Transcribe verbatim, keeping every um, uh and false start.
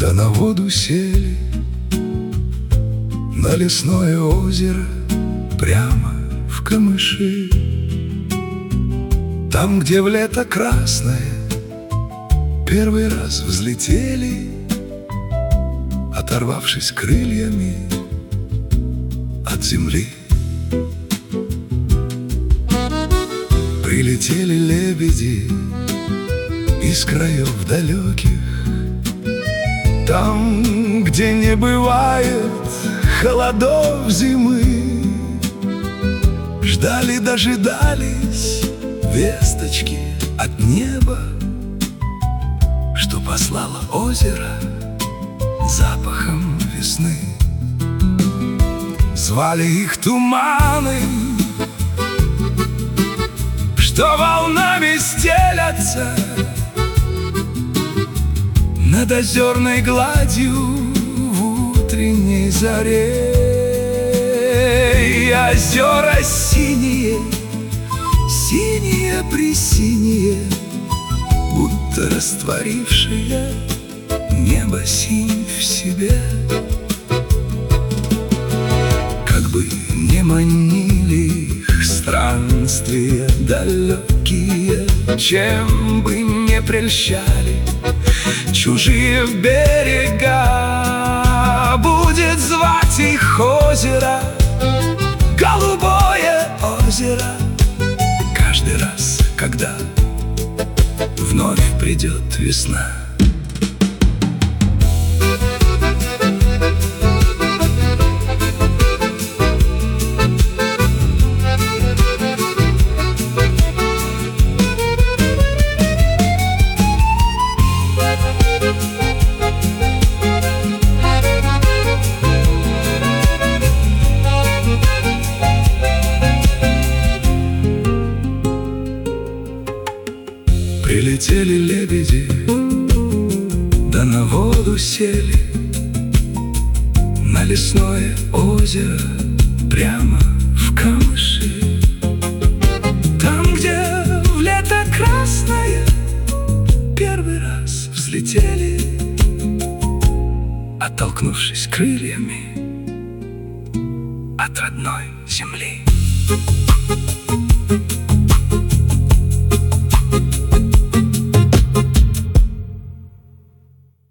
да на воду сели, на лесное озеро, прямо в камыши. Там, где в лето красное первый раз взлетели, оторвавшись крыльями от земли. Прилетели лебеди из краев далеких, там, где не бывает холодов зимы. Ждали, дожидались весточки от неба, что послало озеро запахом весны. Звали их туманы, что волнами стелятся над озерной гладью в утренней заре. И озера синие, синие-пресиние, будто растворившие небо синь в себе. Как бы не манили их странствия далекие, чем бы не прельщали чужие берега, будет звать их озеро, голубое озеро, каждый раз, когда вновь придет весна. Прилетели лебеди, да на воду сели, на лесное озеро, прямо в камыши. Там, где в лето красное первый раз взлетели, оттолкнувшись крыльями от родной земли.